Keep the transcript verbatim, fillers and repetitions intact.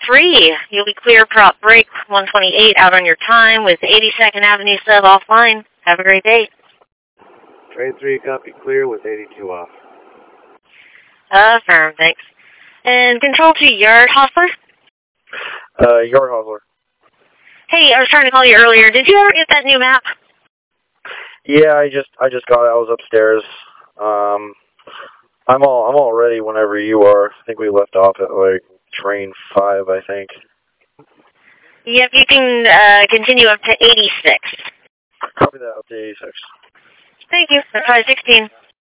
three. You'll be clear prop break one twenty-eight out on your time with eighty-second Avenue sub offline. Have a great day. Train three, copy clear with eighty-two off. Affirm, thanks. And control to Yard Hostler? Uh, Yard Hostler. Hey, I was trying to call you earlier. Did you ever get that new map? Yeah, I just I just got it. I was upstairs. Um, I'm all I'm all ready whenever you are. I think we left off at like train five, I think. Yep, you can uh, continue up to eighty-six. Copy that, up to eighty-six. Thank you. five sixteen.